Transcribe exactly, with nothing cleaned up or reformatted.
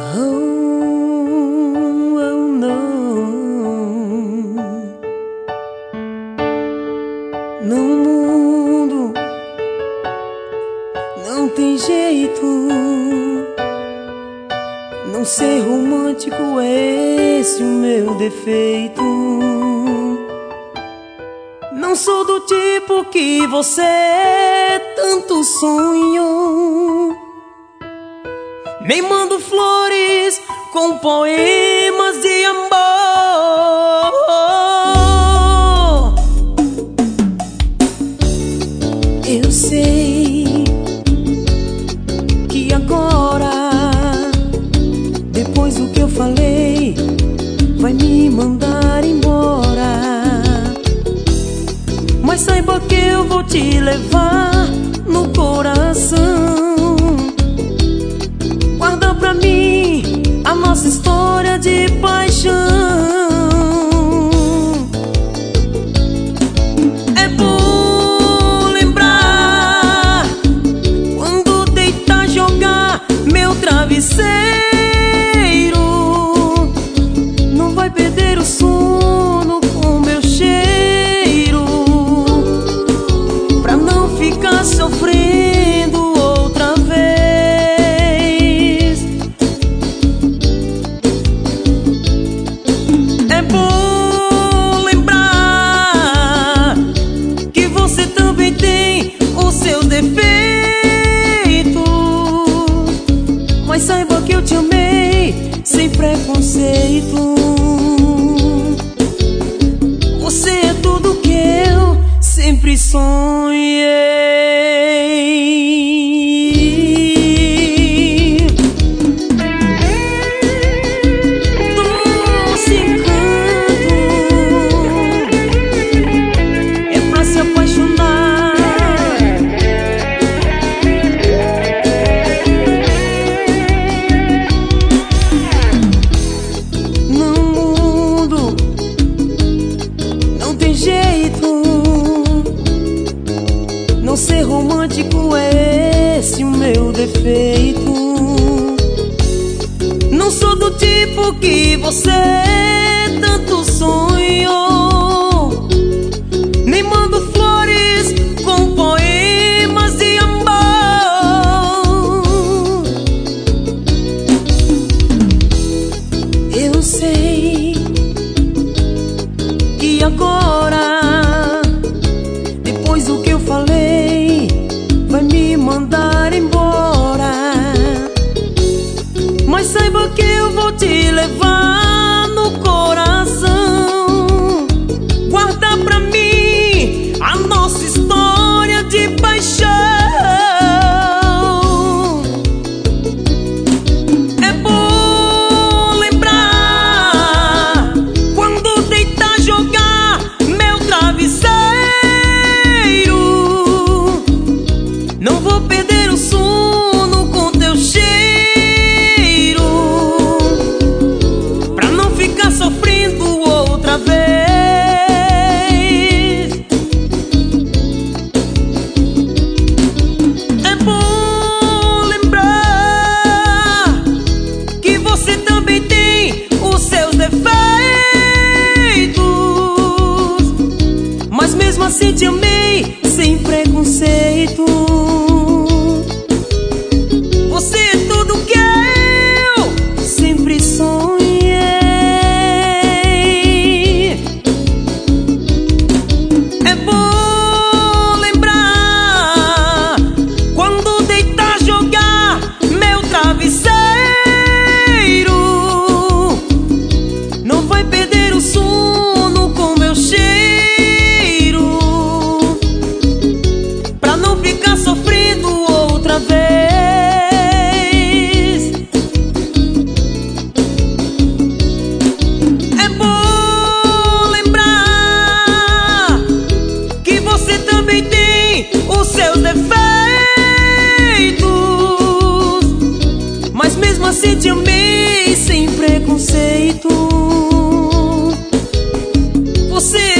Oh, oh, não. No mundo não tem jeito. Não ser romântico é esse o meu defeito. Não sou do tipo que você tanto sonhou. Nem mando flores com poemas de amor. Eu sei que agora, depois do que eu falei, vai me mandar embora. Mas saiba que eu vou te levar no coração. Guarda pra mim a nossa história de paixão. É bom lembrar quando deitar, jogar meu travesseiro. Não vai perder o sono com meu cheiro, pra não ficar sofrendo outra vez. É bom lembrar que você também tem os seus defeitos. Mas saiba que eu te amei sem preconceito. Você é tudo que eu sempre sonhei. Doce encanto é pra se apaixonar. No mundo não tem jeito. Não ser romântico é esse o meu defeito. Não sou do tipo que você tanto sonhou. Nem mando flores com poemas de amor. Eu sei que agora, depois do que eu falei, vai me mandar embora. Mas saiba que eu vou te levar no coração. Guarda pra mim a nossa história de paixão. É bom lembrar quando deitar, jogar meu travesseiro. Não vou perder o sono com teu cheiro, pra não ficar sofrendo outra vez. É bom lembrar que você também tem os seus defeitos. Mas mesmo assim te amei sem preconceito. Você é tudo que eu sempre sonhei. É bom lembrar quando deitar, jogar meu travesseiro. Não vai perder o sono com meu cheiro, pra não ficar sofrendo outra vez. É bom lembrar que você também tem os seus defeitos. Mas mesmo assim te amei sem preconceito. Você